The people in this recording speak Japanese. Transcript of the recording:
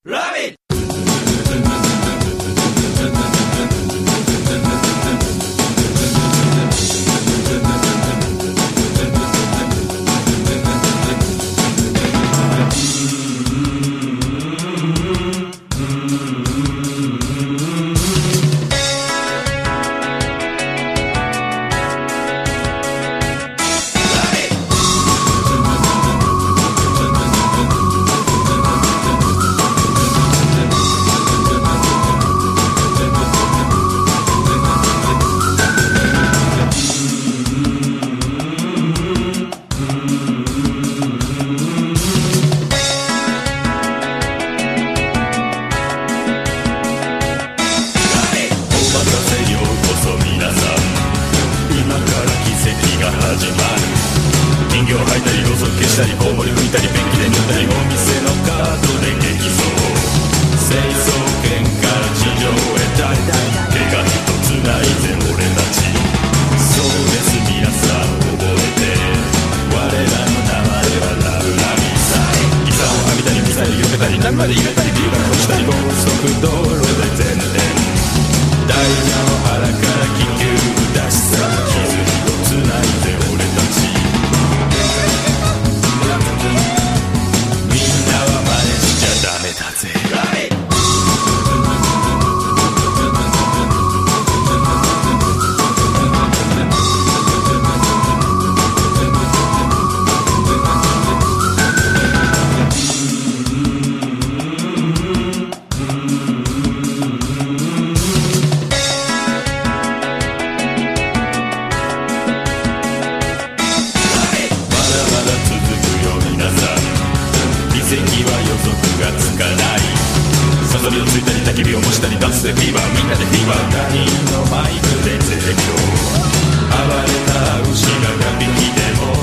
ラビット人形吐いたりろうそく消したりコウモリ吹いたりペンキで塗ったりお店のカードで激走成層圏から地上へ大手が一つないぜ俺たちそうです皆さん覚えて我らの名前はラブラビサイギターを浴びたりミサイル避けたり何まで入れたりビューが落ちたり高速道路で前転ダイヤの腹から気球出しさ傷をつないで俺たちみんなは真似しちゃダメだぜ奇跡は予測がつかないサソリをついたり焚き火を模したりダンスでフィーバーみんなでフィーバー他人のマイクで絶叫暴れた牛が100匹でも